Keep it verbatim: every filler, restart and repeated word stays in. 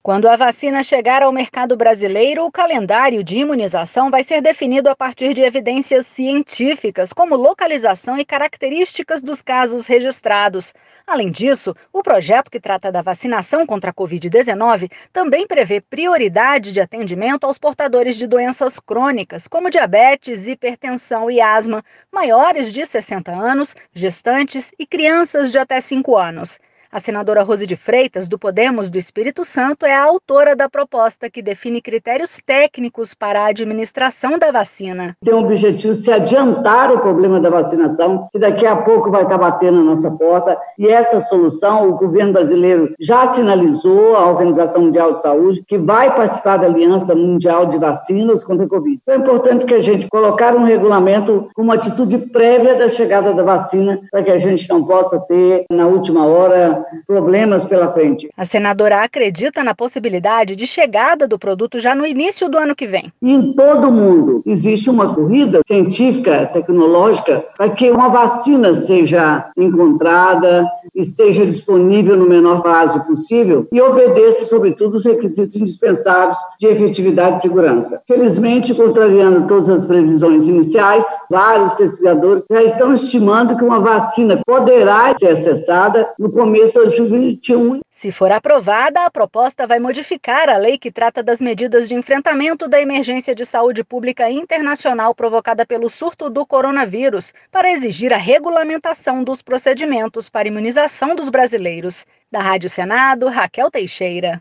Quando a vacina chegar ao mercado brasileiro, o calendário de imunização vai ser definido a partir de evidências científicas, como localização e características dos casos registrados. Além disso, o projeto que trata da vacinação contra a covid dezenove também prevê prioridade de atendimento aos portadores de doenças crônicas, como diabetes, hipertensão e asma, maiores de sessenta anos, gestantes e crianças de até cinco anos. A senadora Rose de Freitas, do Podemos do Espírito Santo, é a autora da proposta que define critérios técnicos para a administração da vacina. Tem o objetivo de se adiantar o problema da vacinação, que daqui a pouco vai estar batendo na nossa porta, e essa solução o governo brasileiro já sinalizou à Organização Mundial de Saúde que vai participar da Aliança Mundial de Vacinas contra a Covid. Então é importante que a gente colocar um regulamento com uma atitude prévia da chegada da vacina, para que a gente não possa ter, na última hora, problemas pela frente. A senadora acredita na possibilidade de chegada do produto já no início do ano que vem. Em todo o mundo existe uma corrida científica, tecnológica, para que uma vacina seja encontrada, esteja disponível no menor prazo possível e obedeça, sobretudo, os requisitos indispensáveis de efetividade e segurança. Felizmente, contrariando todas as previsões iniciais, vários pesquisadores já estão estimando que uma vacina poderá ser acessada no começo de dois mil e vinte e um. Se for aprovada, a proposta vai modificar a lei que trata das medidas de enfrentamento da emergência de saúde pública internacional provocada pelo surto do coronavírus, para exigir a regulamentação dos procedimentos para imunização dos brasileiros. Da Rádio Senado, Raquel Teixeira.